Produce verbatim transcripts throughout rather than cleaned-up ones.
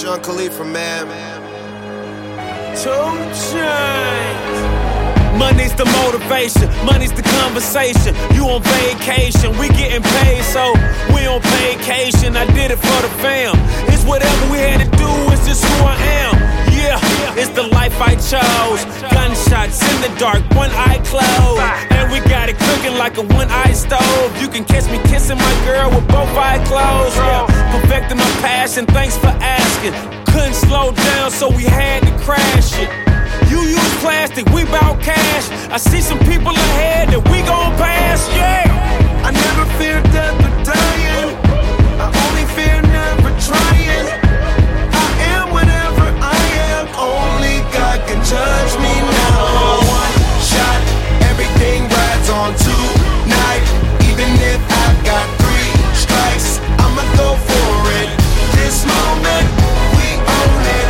Sean Khalifa, man. Two Chainz. Money's the motivation, money's the conversation. You on vacation, we getting paid, so we on vacation. I did it for the fam. It's whatever we had to do, it's just who I am. Yeah, it's the life I chose. Gunshots in the dark, one eye closed, and we got it cooking like a one-eye stove. You can catch me kissing my girl with both eyes closed. Yeah, perfecting my passion, thanks for asking. Couldn't slow down, so we had to crash it. You use plastic, we bout cash. I see some people ahead that we gon' pass, yeah. I never fear death or dying. I only fear never trying. I am whatever I am. Only God can judge me now. One shot, everything rides on tonight. Even if I've got three strikes, I'ma go for it. This moment, we own it.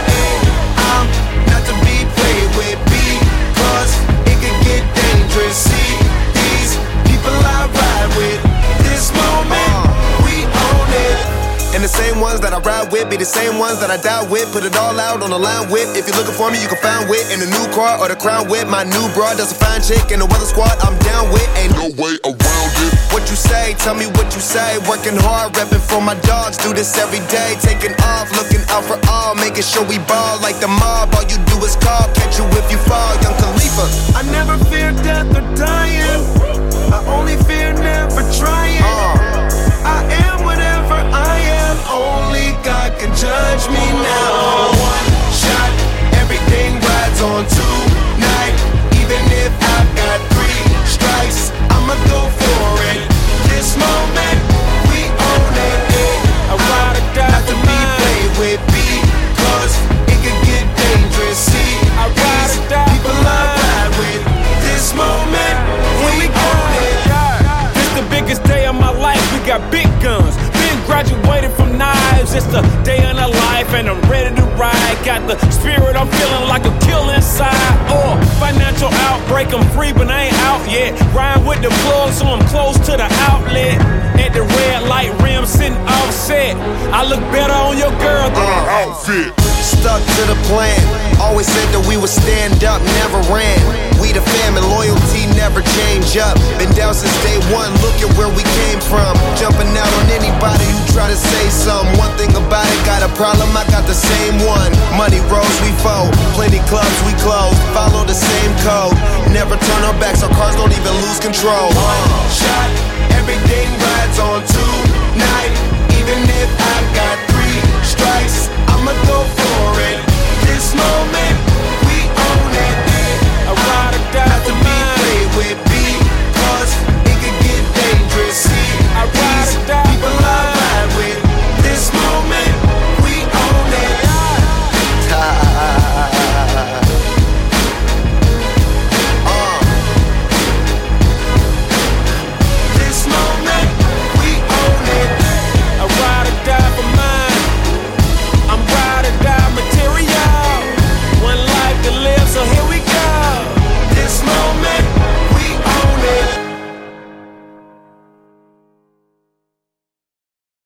I'm not to be played with, because it can get dangerous. See these people I ride with. This moment, we own it. And the same ones that I ride with be the same ones that I die with. Put it all out on the line with. If you're looking for me, you can find wit in the new car or the crown with. My new broad does a fine chick in the weather squad. I'm down with. Ain't no way around it. What you say? Tell me what you say. Working hard, repping for my dogs. Do this every day. Taking off, looking out for all. Making sure we ball like the mob. All you do is call. Catch you if you fall. Young Khalifa. I never fear death or dying. I only fear never trying. Uh. I am whatever I am. Only God can judge me now. One shot, everything rides on tonight. Even if I've got three strikes, I'ma go for it. This moment, we own it. I ride or die not to be tonight. played with, because it can get dangerous. See, I ride these or die people I tonight. ride with. This moment, we own it. This the biggest day of my life. We got big guns. Been graduated from knives. It's the day of the life, and I'm ready to ride. Got the spirit, I'm feeling like a kill inside. Oh, financial outbreak, I'm free, but I ain't out yet. Ride with the plug, so I'm close to the outlet. At the red light rim, sitting offset. I look better on your girl than an outfit. Stuck to the plan. Always said that we would stand up, never ran. We the fam and loyalty never change up. Been down since day one, look at where we came from. Jumping out on anybody who try to say something. One thing about it, got a problem, I got the same one. Money rolls, we fold. Plenty clubs, we close. Follow the same code. Never turn our backs, our cars don't even lose control. One shot,